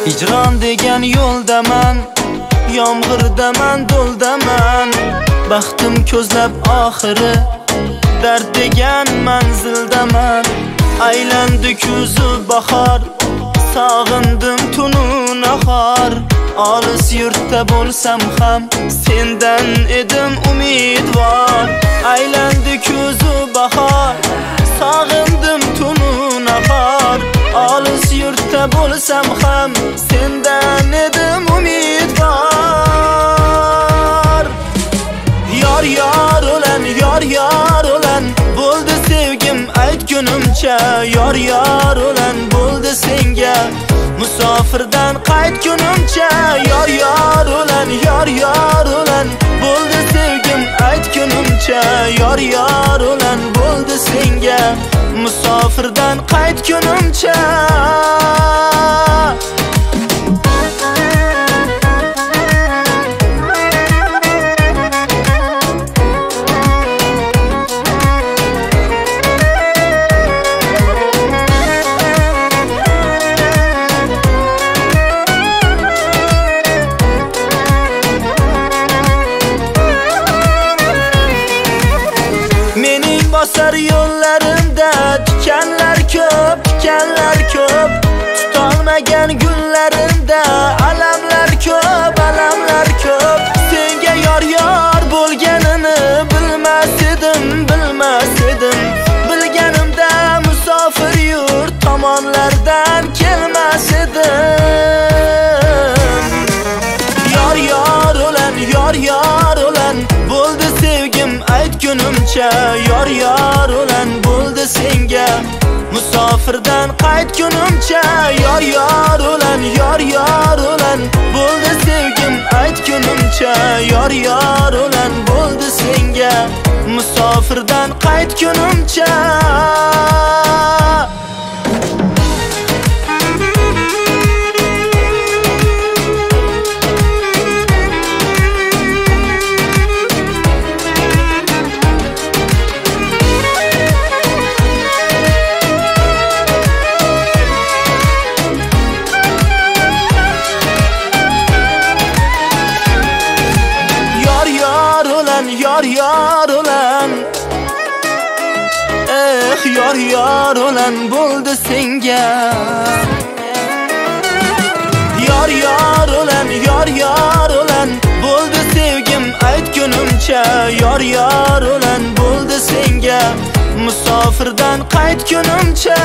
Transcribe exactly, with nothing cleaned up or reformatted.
Hijron degan yo'ldaman, yomg'irdaman, do'ldaman. Baxtim ko'zlab oxiri, dard degan manzildaman. Aylandi kuzu bahor, sog'indim tunu nahor. Olis yurtda bo'lsam ham sendan edim umidvor. Aylandi kuzu bahor, sog'indim tunu nahor. Olis yurtda bo'lsam ham sendan edim umidvor. Yor yor o'lan, yor yor o'lan, bo'ldi sevgim aytgunimcha. Yor yor o'lan, bo'ldi senga musofirdan qaytgunimcha. Yor yor o'lan, yor yor o'lan, bo'ldi sevgim aytgunimcha. Yor yor o'lan, bo'ldi senga musofirdan qaytgunimcha. Bosar yo'llarimda tikanlar ko'p, tikanlar ko'p. Tutolmagan gullarimda alamlar ko'p, alamlar ko'p. Senga yor yor bo'lganini bilmas edim, bilmas edim. Bilganimda musofir yurt tomonlardan kelmas edim. Yor yor o'lan, yor yor o'lan, bo'ldi sevgim aytgunimcha. Yor yor o'lan, bo'ldi senga musofirdan qaytgunimcha. Yor yor o'lan, yor yor o'lan, bo'ldi sevgim aytgunimcha. Yor yor o'lan, bo'ldi senga musofirdan qaytgunimcha. Yor yor o'lan, eh yor yor o'lan, bo'ldi senga. Yor yor o'lan, yor yor o'lan, bo'ldi sevgim aytgunimcha. Yor yor o'lan, bo'ldi senga musofirdan qaytgunimcha.